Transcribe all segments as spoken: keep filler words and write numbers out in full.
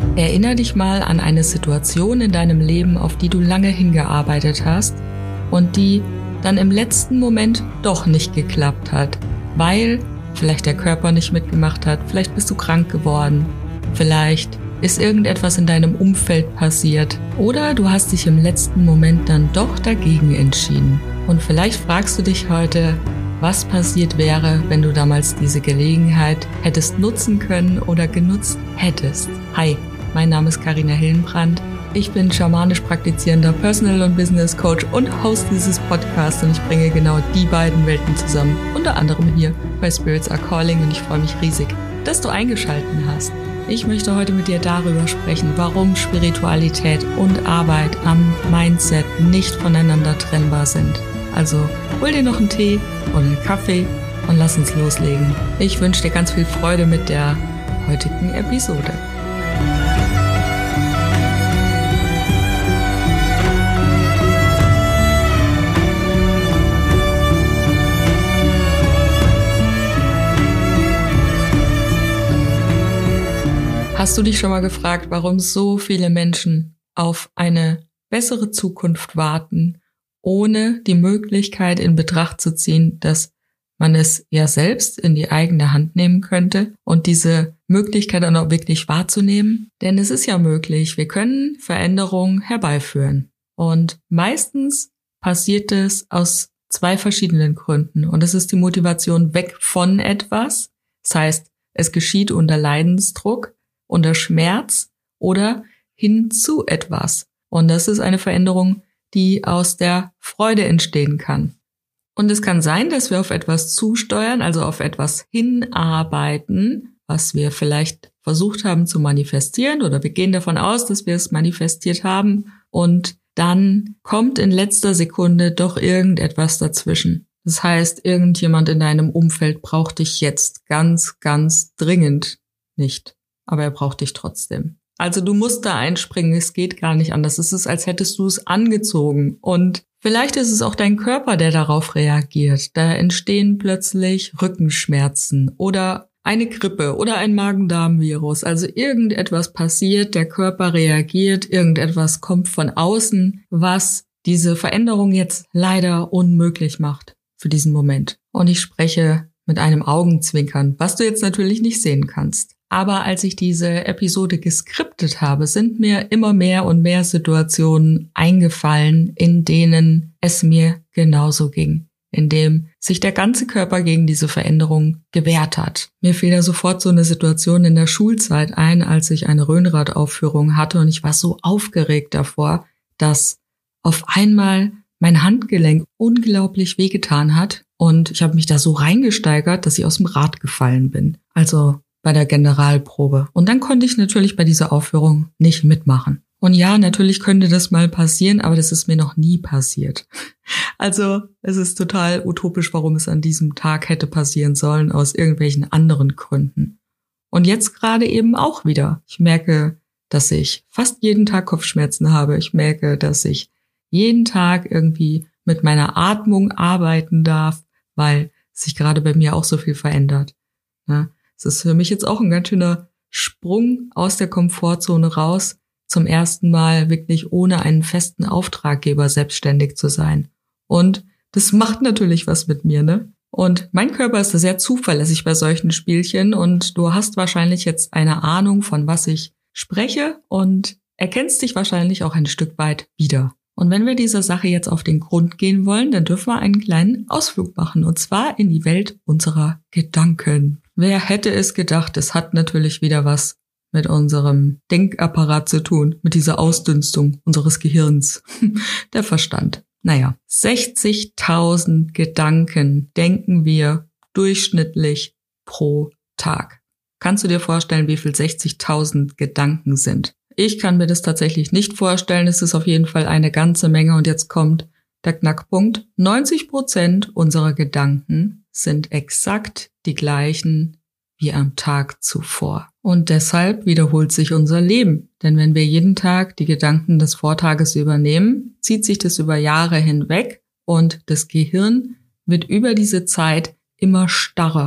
Erinner dich mal an eine Situation in deinem Leben, auf die du lange hingearbeitet hast und die dann im letzten Moment doch nicht geklappt hat, weil vielleicht der Körper nicht mitgemacht hat, vielleicht bist du krank geworden, vielleicht ist irgendetwas in deinem Umfeld passiert oder du hast dich im letzten Moment dann doch dagegen entschieden. Und vielleicht fragst du dich heute, was passiert wäre, wenn du damals diese Gelegenheit hättest nutzen können oder genutzt hättest. Hi, mein Name ist Carina Hillenbrand. Ich bin schamanisch praktizierender Personal- und Business Coach und Host dieses Podcasts und ich bringe genau die beiden Welten zusammen, unter anderem hier bei Spirits Are Calling, und ich freue mich riesig, dass du eingeschaltet hast. Ich möchte heute mit dir darüber sprechen, warum Spiritualität und Arbeit am Mindset nicht voneinander trennbar sind. Also hol dir noch einen Tee oder einen Kaffee und lass uns loslegen. Ich wünsche dir ganz viel Freude mit der heutigen Episode. Hast du dich schon mal gefragt, warum so viele Menschen auf eine bessere Zukunft warten, ohne die Möglichkeit in Betracht zu ziehen, dass man es ja selbst in die eigene Hand nehmen könnte und diese Möglichkeit dann auch wirklich wahrzunehmen? Denn es ist ja möglich, wir können Veränderungen herbeiführen. Und meistens passiert es aus zwei verschiedenen Gründen. Und das ist die Motivation weg von etwas. Das heißt, es geschieht unter Leidensdruck, unter Schmerz oder hin zu etwas. Und das ist eine Veränderung, die aus der Freude entstehen kann. Und es kann sein, dass wir auf etwas zusteuern, also auf etwas hinarbeiten, was wir vielleicht versucht haben zu manifestieren, oder wir gehen davon aus, dass wir es manifestiert haben, und dann kommt in letzter Sekunde doch irgendetwas dazwischen. Das heißt, irgendjemand in deinem Umfeld braucht dich jetzt ganz, ganz dringend nicht. Aber er braucht dich trotzdem. Also du musst da einspringen, es geht gar nicht anders. Es ist, als hättest du es angezogen. Und vielleicht ist es auch dein Körper, der darauf reagiert. Da entstehen plötzlich Rückenschmerzen oder eine Grippe oder ein Magen-Darm-Virus. Also irgendetwas passiert, der Körper reagiert, irgendetwas kommt von außen, was diese Veränderung jetzt leider unmöglich macht für diesen Moment. Und ich spreche mit einem Augenzwinkern, was du jetzt natürlich nicht sehen kannst. Aber als ich diese Episode geskriptet habe, sind mir immer mehr und mehr Situationen eingefallen, in denen es mir genauso ging, in dem sich der ganze Körper gegen diese Veränderung gewehrt hat. Mir fiel da sofort so eine Situation in der Schulzeit ein, als ich eine Röhnrad-Aufführung hatte und ich war so aufgeregt davor, dass auf einmal mein Handgelenk unglaublich wehgetan hat und ich habe mich da so reingesteigert, dass ich aus dem Rad gefallen bin. Also bei der Generalprobe. Und dann konnte ich natürlich bei dieser Aufführung nicht mitmachen. Und ja, natürlich könnte das mal passieren, aber das ist mir noch nie passiert. Also es ist total utopisch, warum es an diesem Tag hätte passieren sollen, aus irgendwelchen anderen Gründen. Und jetzt gerade eben auch wieder. Ich merke, dass ich fast jeden Tag Kopfschmerzen habe. Ich merke, dass ich jeden Tag irgendwie mit meiner Atmung arbeiten darf, weil sich gerade bei mir auch so viel verändert. Ja. Es ist für mich jetzt auch ein ganz schöner Sprung aus der Komfortzone raus, zum ersten Mal wirklich ohne einen festen Auftraggeber selbstständig zu sein. Und das macht natürlich was mit mir, ne? Und mein Körper ist da sehr zuverlässig bei solchen Spielchen und du hast wahrscheinlich jetzt eine Ahnung, von was ich spreche und erkennst dich wahrscheinlich auch ein Stück weit wieder. Und wenn wir dieser Sache jetzt auf den Grund gehen wollen, dann dürfen wir einen kleinen Ausflug machen, und zwar in die Welt unserer Gedanken. Wer hätte es gedacht, es hat natürlich wieder was mit unserem Denkapparat zu tun, mit dieser Ausdünstung unseres Gehirns, der Verstand. Naja, sechzigtausend Gedanken denken wir durchschnittlich pro Tag. Kannst du dir vorstellen, wie viel sechzigtausend Gedanken sind? Ich kann mir das tatsächlich nicht vorstellen. Es ist auf jeden Fall eine ganze Menge. Und jetzt kommt der Knackpunkt. neunzig Prozent unserer Gedanken sind exakt die gleichen wie am Tag zuvor. Und deshalb wiederholt sich unser Leben. Denn wenn wir jeden Tag die Gedanken des Vortages übernehmen, zieht sich das über Jahre hinweg und das Gehirn wird über diese Zeit immer starrer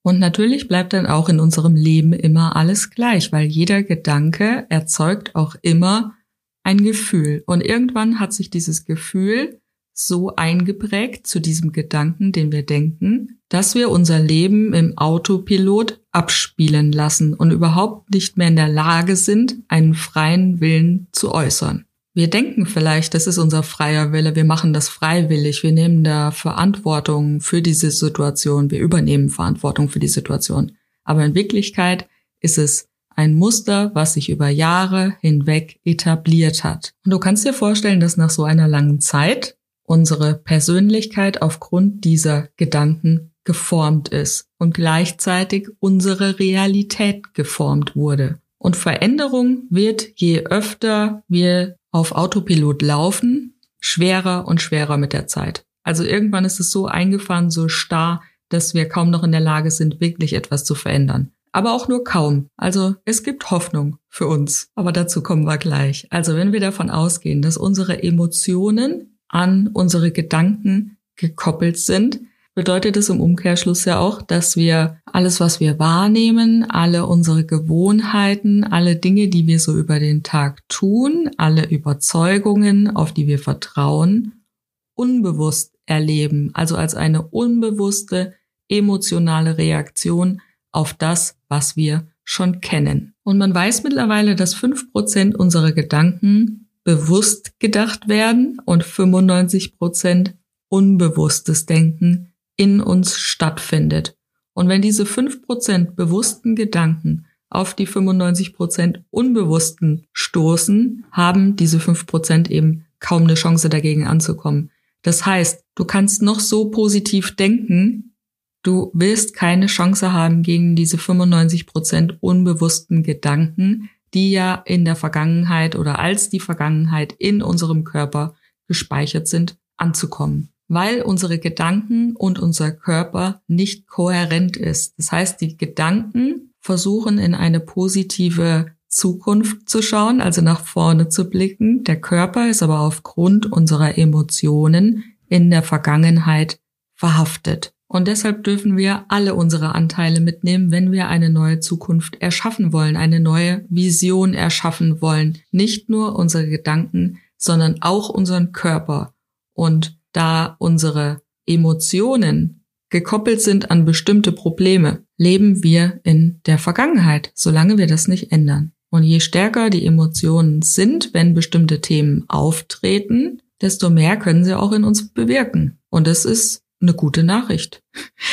Und natürlich bleibt dann auch in unserem Leben immer alles gleich, weil jeder Gedanke erzeugt auch immer ein Gefühl. Und irgendwann hat sich dieses Gefühl so eingeprägt zu diesem Gedanken, den wir denken, dass wir unser Leben im Autopilot abspielen lassen und überhaupt nicht mehr in der Lage sind, einen freien Willen zu äußern. Wir denken vielleicht, das ist unser freier Wille, wir machen das freiwillig, wir nehmen da Verantwortung für diese Situation, wir übernehmen Verantwortung für die Situation. Aber in Wirklichkeit ist es ein Muster, was sich über Jahre hinweg etabliert hat. Und du kannst dir vorstellen, dass nach so einer langen Zeit unsere Persönlichkeit aufgrund dieser Gedanken geformt ist und gleichzeitig unsere Realität geformt wurde. Und Veränderung wird, je öfter wir auf Autopilot laufen, schwerer und schwerer mit der Zeit. Also irgendwann ist es so eingefahren, so starr, dass wir kaum noch in der Lage sind, wirklich etwas zu verändern. Aber auch nur kaum. Also es gibt Hoffnung für uns. Aber dazu kommen wir gleich. Also wenn wir davon ausgehen, dass unsere Emotionen an unsere Gedanken gekoppelt sind, bedeutet es im Umkehrschluss ja auch, dass wir alles, was wir wahrnehmen, alle unsere Gewohnheiten, alle Dinge, die wir so über den Tag tun, alle Überzeugungen, auf die wir vertrauen, unbewusst erleben, also als eine unbewusste emotionale Reaktion auf das, was wir schon kennen. Und man weiß mittlerweile, dass fünf Prozent unserer Gedanken bewusst gedacht werden und fünfundneunzig Prozent unbewusstes Denken in uns stattfindet. Und wenn diese fünf Prozent bewussten Gedanken auf die fünfundneunzig Prozent unbewussten stoßen, haben diese fünf Prozent eben kaum eine Chance dagegen anzukommen. Das heißt, du kannst noch so positiv denken, du wirst keine Chance haben gegen diese fünfundneunzig Prozent unbewussten Gedanken, die ja in der Vergangenheit oder als die Vergangenheit in unserem Körper gespeichert sind, anzukommen. Weil unsere Gedanken und unser Körper nicht kohärent ist. Das heißt, die Gedanken versuchen in eine positive Zukunft zu schauen, also nach vorne zu blicken. Der Körper ist aber aufgrund unserer Emotionen in der Vergangenheit verhaftet. Und deshalb dürfen wir alle unsere Anteile mitnehmen, wenn wir eine neue Zukunft erschaffen wollen, eine neue Vision erschaffen wollen. Nicht nur unsere Gedanken, sondern auch unseren Körper. Und da unsere Emotionen gekoppelt sind an bestimmte Probleme, leben wir in der Vergangenheit, solange wir das nicht ändern. Und je stärker die Emotionen sind, wenn bestimmte Themen auftreten, desto mehr können sie auch in uns bewirken. Und das ist eine gute Nachricht.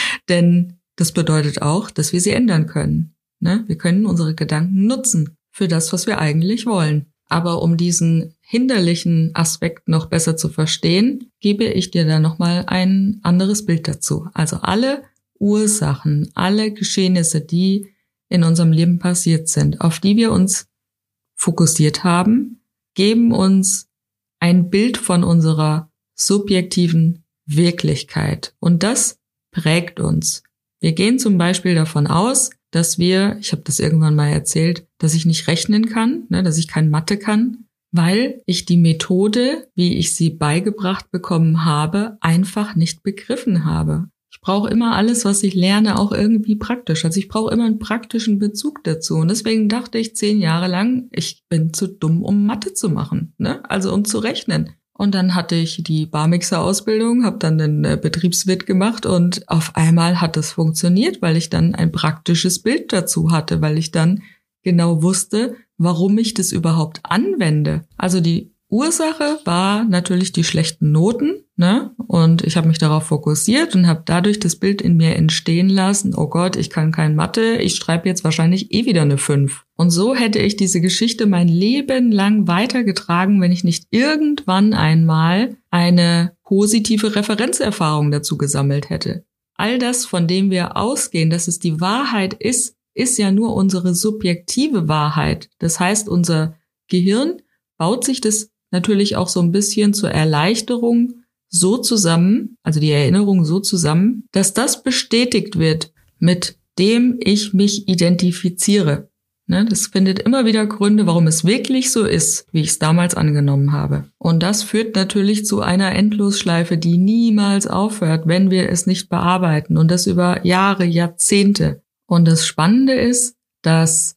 Denn das bedeutet auch, dass wir sie ändern können. Ne? Wir können unsere Gedanken nutzen für das, was wir eigentlich wollen. Aber um diesen hinderlichen Aspekt noch besser zu verstehen, gebe ich dir da nochmal ein anderes Bild dazu. Also alle Ursachen, alle Geschehnisse, die in unserem Leben passiert sind, auf die wir uns fokussiert haben, geben uns ein Bild von unserer subjektiven Wirklichkeit. Und das prägt uns. Wir gehen zum Beispiel davon aus, dass wir, ich habe das irgendwann mal erzählt, dass ich nicht rechnen kann, ne, dass ich kein Mathe kann, weil ich die Methode, wie ich sie beigebracht bekommen habe, einfach nicht begriffen habe. Ich brauche immer alles, was ich lerne, auch irgendwie praktisch. Also ich brauche immer einen praktischen Bezug dazu. Und deswegen dachte ich zehn Jahre lang, ich bin zu dumm, um Mathe zu machen, ne? Also um zu rechnen. Und dann hatte ich die Barmixer-Ausbildung, habe dann den äh, Betriebswirt gemacht und auf einmal hat das funktioniert, weil ich dann ein praktisches Bild dazu hatte, weil ich dann genau wusste, warum ich das überhaupt anwende. Also die Ursache war natürlich die schlechten Noten, ne? Und ich habe mich darauf fokussiert und habe dadurch das Bild in mir entstehen lassen, oh Gott, ich kann kein Mathe, ich schreibe jetzt wahrscheinlich eh wieder eine fünf. Und so hätte ich diese Geschichte mein Leben lang weitergetragen, wenn ich nicht irgendwann einmal eine positive Referenzerfahrung dazu gesammelt hätte. All das, von dem wir ausgehen, dass es die Wahrheit ist, ist ja nur unsere subjektive Wahrheit. Das heißt, unser Gehirn baut sich das natürlich auch so ein bisschen zur Erleichterung so zusammen, also die Erinnerung so zusammen, dass das bestätigt wird, mit dem ich mich identifiziere. Ne, das findet immer wieder Gründe, warum es wirklich so ist, wie ich es damals angenommen habe. Und das führt natürlich zu einer Endlosschleife, die niemals aufhört, wenn wir es nicht bearbeiten. Und das über Jahre, Jahrzehnte. Und das Spannende ist, dass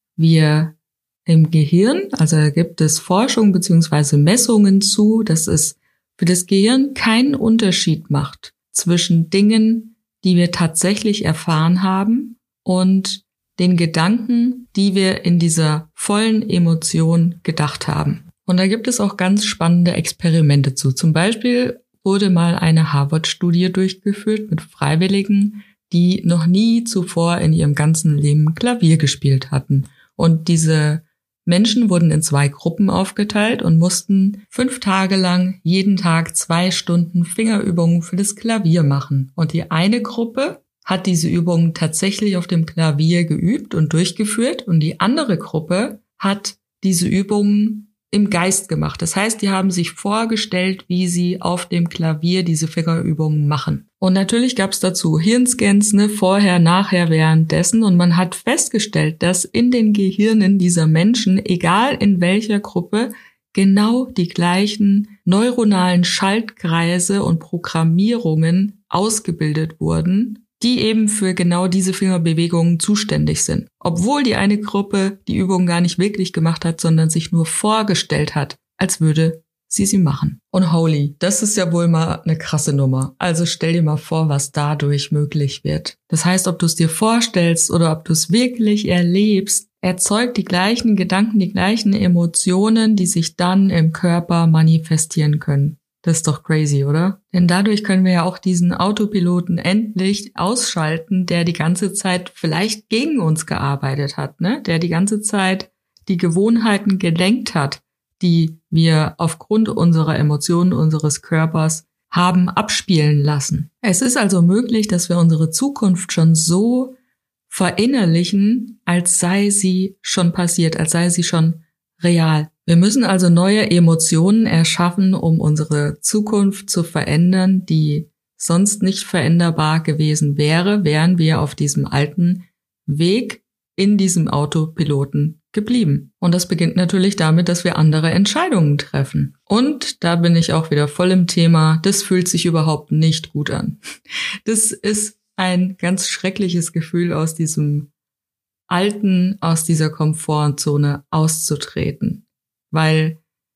wir im Gehirn, also da gibt es Forschung bzw. Messungen zu, dass es für das Gehirn keinen Unterschied macht zwischen Dingen, die wir tatsächlich erfahren haben und den Gedanken, die wir in dieser vollen Emotion gedacht haben. Und da gibt es auch ganz spannende Experimente zu. Zum Beispiel wurde mal eine Harvard-Studie durchgeführt mit Freiwilligen, die noch nie zuvor in ihrem ganzen Leben Klavier gespielt hatten. Und diese Menschen wurden in zwei Gruppen aufgeteilt und mussten fünf Tage lang jeden Tag zwei Stunden Fingerübungen für das Klavier machen. Und die eine Gruppe hat diese Übungen tatsächlich auf dem Klavier geübt und durchgeführt und die andere Gruppe hat diese Übungen im Geist gemacht. Das heißt, die haben sich vorgestellt, wie sie auf dem Klavier diese Fingerübungen machen. Und natürlich gab es dazu Hirnscans, ne, vorher, nachher, währenddessen. Und man hat festgestellt, dass in den Gehirnen dieser Menschen, egal in welcher Gruppe, genau die gleichen neuronalen Schaltkreise und Programmierungen ausgebildet wurden, die eben für genau diese Fingerbewegungen zuständig sind. Obwohl die eine Gruppe die Übung gar nicht wirklich gemacht hat, sondern sich nur vorgestellt hat, als würde sie sie machen. Und holy, das ist ja wohl mal eine krasse Nummer. Also stell dir mal vor, was dadurch möglich wird. Das heißt, ob du es dir vorstellst oder ob du es wirklich erlebst, erzeugt die gleichen Gedanken, die gleichen Emotionen, die sich dann im Körper manifestieren können. Das ist doch crazy, oder? Denn dadurch können wir ja auch diesen Autopiloten endlich ausschalten, der die ganze Zeit vielleicht gegen uns gearbeitet hat, ne? Der die ganze Zeit die Gewohnheiten gelenkt hat, die wir aufgrund unserer Emotionen, unseres Körpers haben abspielen lassen. Es ist also möglich, dass wir unsere Zukunft schon so verinnerlichen, als sei sie schon passiert, als sei sie schon real. Wir müssen also neue Emotionen erschaffen, um unsere Zukunft zu verändern, die sonst nicht veränderbar gewesen wäre, wären wir auf diesem alten Weg in diesem Autopiloten geblieben. Und das beginnt natürlich damit, dass wir andere Entscheidungen treffen. Und da bin ich auch wieder voll im Thema, das fühlt sich überhaupt nicht gut an. Das ist ein ganz schreckliches Gefühl, aus diesem alten, aus dieser Komfortzone auszutreten. Weil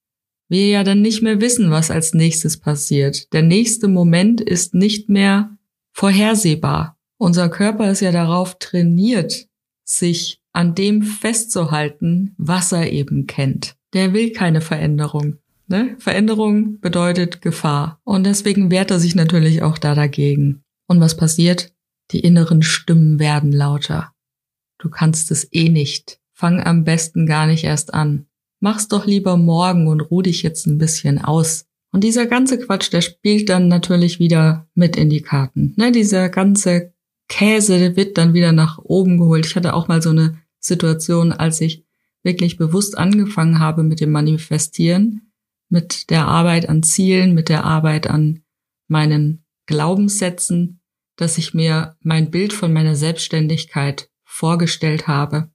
wir ja dann nicht mehr wissen, was als nächstes passiert. Der nächste Moment ist nicht mehr vorhersehbar. Unser Körper ist ja darauf trainiert, sich an dem festzuhalten, was er eben kennt. Der will keine Veränderung. Ne? Veränderung bedeutet Gefahr. Und deswegen wehrt er sich natürlich auch da dagegen. Und was passiert? Die inneren Stimmen werden lauter. Du kannst es eh nicht. Fang am besten gar nicht erst an. Mach's doch lieber morgen und ruh dich jetzt ein bisschen aus. Und dieser ganze Quatsch, der spielt dann natürlich wieder mit in die Karten. Ne, dieser ganze Käse, der wird dann wieder nach oben geholt. Ich hatte auch mal so eine Situation, als ich wirklich bewusst angefangen habe mit dem Manifestieren, mit der Arbeit an Zielen, mit der Arbeit an meinen Glaubenssätzen, dass ich mir mein Bild von meiner Selbstständigkeit vorgestellt habe.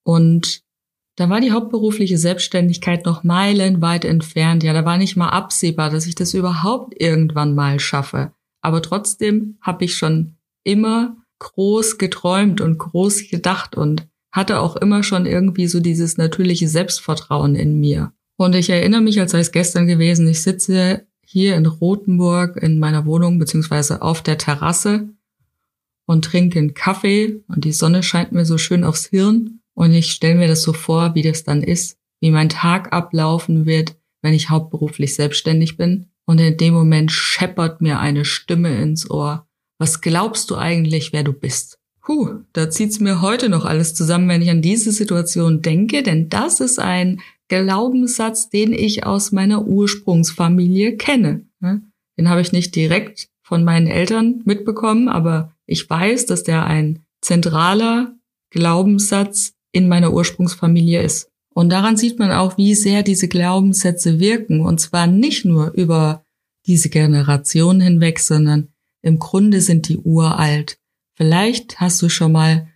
Und da war die hauptberufliche Selbstständigkeit noch meilenweit entfernt. Ja, da war nicht mal absehbar, dass ich das überhaupt irgendwann mal schaffe. Aber trotzdem habe ich schon immer groß geträumt und groß gedacht und hatte auch immer schon irgendwie so dieses natürliche Selbstvertrauen in mir. Und ich erinnere mich, als sei es gestern gewesen, ich sitze hier in Rothenburg in meiner Wohnung beziehungsweise auf der Terrasse und trinke einen Kaffee und die Sonne scheint mir so schön aufs Hirn. Und ich stelle mir das so vor, wie das dann ist, wie mein Tag ablaufen wird, wenn ich hauptberuflich selbstständig bin. Und in dem Moment scheppert mir eine Stimme ins Ohr. Was glaubst du eigentlich, wer du bist? Puh, da zieht's mir heute noch alles zusammen, wenn ich an diese Situation denke, denn das ist ein Glaubenssatz, den ich aus meiner Ursprungsfamilie kenne. Den habe ich nicht direkt von meinen Eltern mitbekommen, aber ich weiß, dass der ein zentraler Glaubenssatz in meiner Ursprungsfamilie ist. Und daran sieht man auch, wie sehr diese Glaubenssätze wirken. Und zwar nicht nur über diese Generation hinweg, sondern im Grunde sind die uralt. Vielleicht hast du schon mal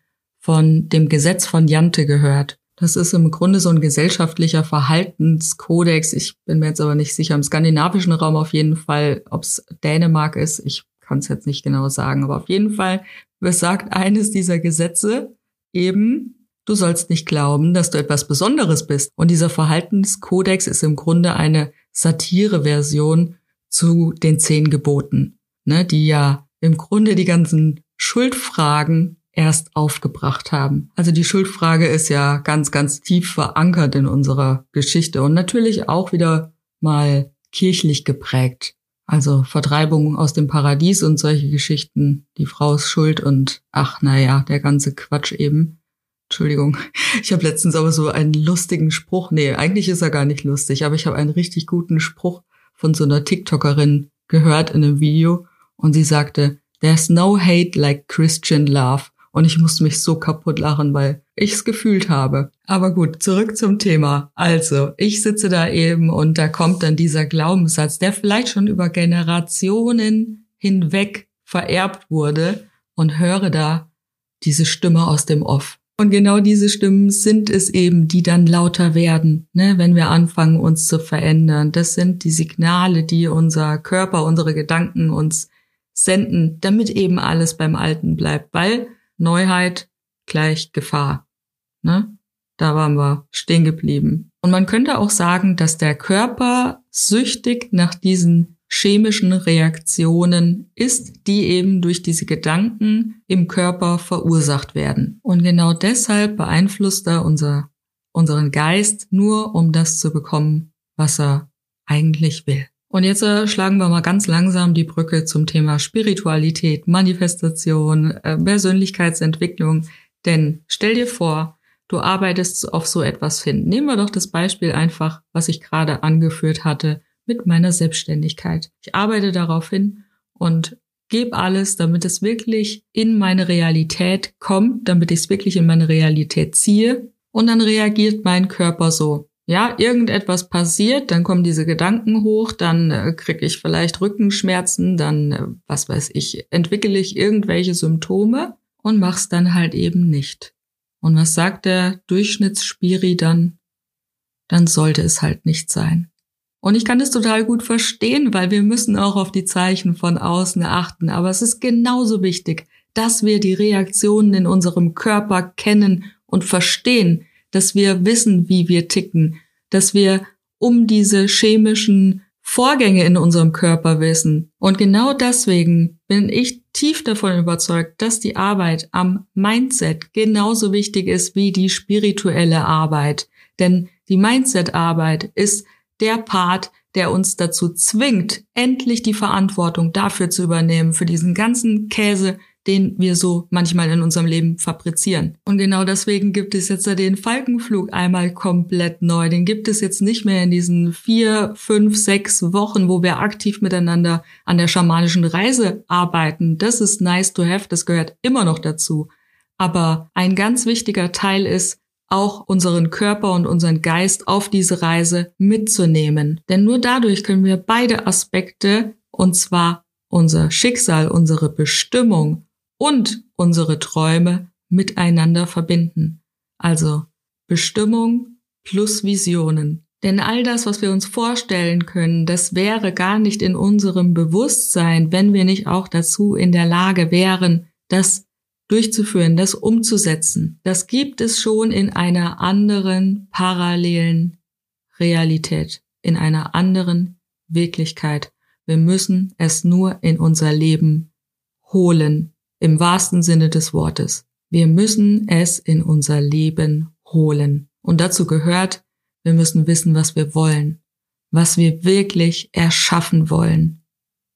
von dem Gesetz von Jante gehört. Das ist im Grunde so ein gesellschaftlicher Verhaltenskodex. Ich bin mir jetzt aber nicht sicher, im skandinavischen Raum auf jeden Fall, ob es Dänemark ist. Ich kann es jetzt nicht genau sagen, aber auf jeden Fall besagt eines dieser Gesetze eben, du sollst nicht glauben, dass du etwas Besonderes bist. Und dieser Verhaltenskodex ist im Grunde eine Satireversion zu den zehn Geboten, ne, die ja im Grunde die ganzen Schuldfragen erst aufgebracht haben. Also die Schuldfrage ist ja ganz, ganz tief verankert in unserer Geschichte und natürlich auch wieder mal kirchlich geprägt. Also Vertreibung aus dem Paradies und solche Geschichten, die Frau ist schuld und ach, naja, der ganze Quatsch eben. Entschuldigung, ich habe letztens aber so einen lustigen Spruch, nee, eigentlich ist er gar nicht lustig, aber ich habe einen richtig guten Spruch von so einer TikTokerin gehört in einem Video und sie sagte, "There's no hate like Christian love." Und ich musste mich so kaputt lachen, weil ich es gefühlt habe. Aber gut, zurück zum Thema. Also, ich sitze da eben und da kommt dann dieser Glaubenssatz, der vielleicht schon über Generationen hinweg vererbt wurde und höre da diese Stimme aus dem Off. Und genau diese Stimmen sind es eben, die dann lauter werden, ne, wenn wir anfangen, uns zu verändern. Das sind die Signale, die unser Körper, unsere Gedanken uns senden, damit eben alles beim Alten bleibt, weil Neuheit gleich Gefahr, ne? Da waren wir stehen geblieben. Und man könnte auch sagen, dass der Körper süchtig nach diesen chemischen Reaktionen ist, die eben durch diese Gedanken im Körper verursacht werden. Und genau deshalb beeinflusst er unser, unseren Geist nur, um das zu bekommen, was er eigentlich will. Und jetzt äh, schlagen wir mal ganz langsam die Brücke zum Thema Spiritualität, Manifestation, äh, Persönlichkeitsentwicklung. Denn stell dir vor, du arbeitest auf so etwas hin. Nehmen wir doch das Beispiel einfach, was ich gerade angeführt hatte, mit meiner Selbstständigkeit. Ich arbeite darauf hin und gebe alles, damit es wirklich in meine Realität kommt, damit ich es wirklich in meine Realität ziehe. Und dann reagiert mein Körper so. Ja, irgendetwas passiert, dann kommen diese Gedanken hoch, dann äh, kriege ich vielleicht Rückenschmerzen, dann, äh, was weiß ich, entwickle ich irgendwelche Symptome und mach's dann halt eben nicht. Und was sagt der Durchschnittsspiri dann? Dann sollte es halt nicht sein. Und ich kann das total gut verstehen, weil wir müssen auch auf die Zeichen von außen achten. Aber es ist genauso wichtig, dass wir die Reaktionen in unserem Körper kennen und verstehen, dass wir wissen, wie wir ticken, dass wir um diese chemischen Vorgänge in unserem Körper wissen. Und genau deswegen bin ich tief davon überzeugt, dass die Arbeit am Mindset genauso wichtig ist wie die spirituelle Arbeit. Denn die Mindset-Arbeit ist der Part, der uns dazu zwingt, endlich die Verantwortung dafür zu übernehmen, für diesen ganzen Käse, den wir so manchmal in unserem Leben fabrizieren. Und genau deswegen gibt es jetzt den Falkenflug einmal komplett neu. Den gibt es jetzt nicht mehr in diesen vier, fünf, sechs Wochen, wo wir aktiv miteinander an der schamanischen Reise arbeiten. Das ist nice to have, das gehört immer noch dazu. Aber ein ganz wichtiger Teil ist, auch unseren Körper und unseren Geist auf diese Reise mitzunehmen. Denn nur dadurch können wir beide Aspekte, und zwar unser Schicksal, unsere Bestimmung und unsere Träume miteinander verbinden. Also Bestimmung plus Visionen. Denn all das, was wir uns vorstellen können, das wäre gar nicht in unserem Bewusstsein, wenn wir nicht auch dazu in der Lage wären, das durchzuführen, das umzusetzen. Das gibt es schon in einer anderen parallelen Realität, in einer anderen Wirklichkeit. Wir müssen es nur in unser Leben holen, im wahrsten Sinne des Wortes. Wir müssen es in unser Leben holen. Und dazu gehört, wir müssen wissen, was wir wollen, was wir wirklich erschaffen wollen.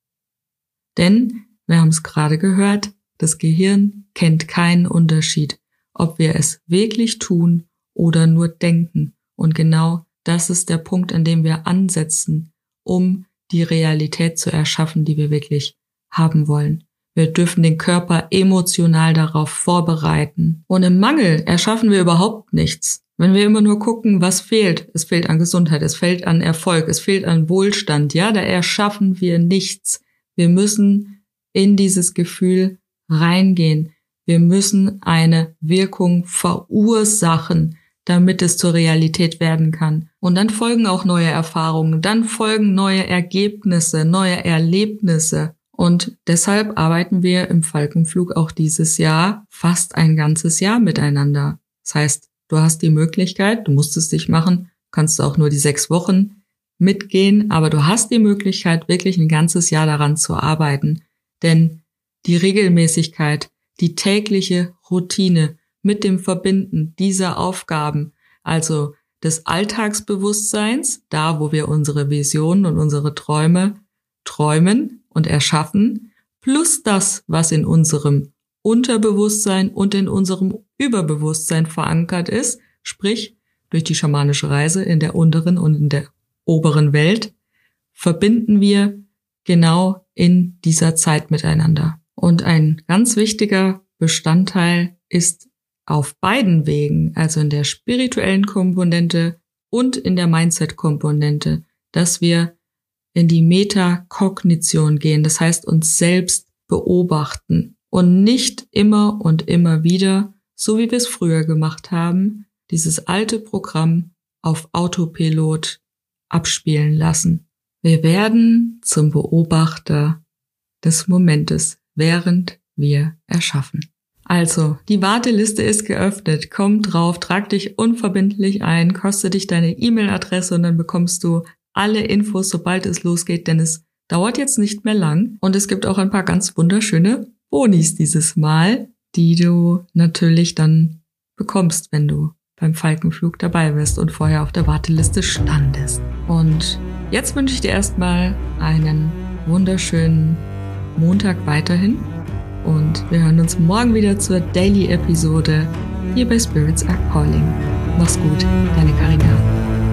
Denn, wir haben es gerade gehört, das Gehirn kennt keinen Unterschied, ob wir es wirklich tun oder nur denken. Und genau das ist der Punkt, an dem wir ansetzen, um die Realität zu erschaffen, die wir wirklich haben wollen. Wir dürfen den Körper emotional darauf vorbereiten. Und im Mangel erschaffen wir überhaupt nichts. Wenn wir immer nur gucken, was fehlt. Es fehlt an Gesundheit, es fehlt an Erfolg, es fehlt an Wohlstand. Ja, da erschaffen wir nichts. Wir müssen in dieses Gefühl reingehen. Wir müssen eine Wirkung verursachen, damit es zur Realität werden kann. Und dann folgen auch neue Erfahrungen, dann folgen neue Ergebnisse, neue Erlebnisse. Und deshalb arbeiten wir im Falkenflug auch dieses Jahr fast ein ganzes Jahr miteinander. Das heißt, du hast die Möglichkeit, du musst es nicht machen, kannst du auch nur die sechs Wochen mitgehen, aber du hast die Möglichkeit, wirklich ein ganzes Jahr daran zu arbeiten. Denn die Regelmäßigkeit, die tägliche Routine mit dem Verbinden dieser Aufgaben, also des Alltagsbewusstseins, da wo wir unsere Visionen und unsere Träume träumen und erschaffen, plus das, was in unserem Unterbewusstsein und in unserem Überbewusstsein verankert ist, sprich durch die schamanische Reise in der unteren und in der oberen Welt, verbinden wir genau in dieser Zeit miteinander. Und ein ganz wichtiger Bestandteil ist auf beiden Wegen, also in der spirituellen Komponente und in der Mindset-Komponente, dass wir in die Metakognition gehen, das heißt uns selbst beobachten und nicht immer und immer wieder, so wie wir es früher gemacht haben, dieses alte Programm auf Autopilot abspielen lassen. Wir werden zum Beobachter des Momentes, während wir erschaffen. Also, die Warteliste ist geöffnet. Komm drauf, trag dich unverbindlich ein, koste dich deine E-Mail-Adresse und dann bekommst du alle Infos, sobald es losgeht, denn es dauert jetzt nicht mehr lang und es gibt auch ein paar ganz wunderschöne Bonis dieses Mal, die du natürlich dann bekommst, wenn du beim Falkenflug dabei bist und vorher auf der Warteliste standest. Und jetzt wünsche ich dir erstmal einen wunderschönen Montag weiterhin und wir hören uns morgen wieder zur Daily-Episode hier bei Spirits Are Calling. Mach's gut, deine Carina.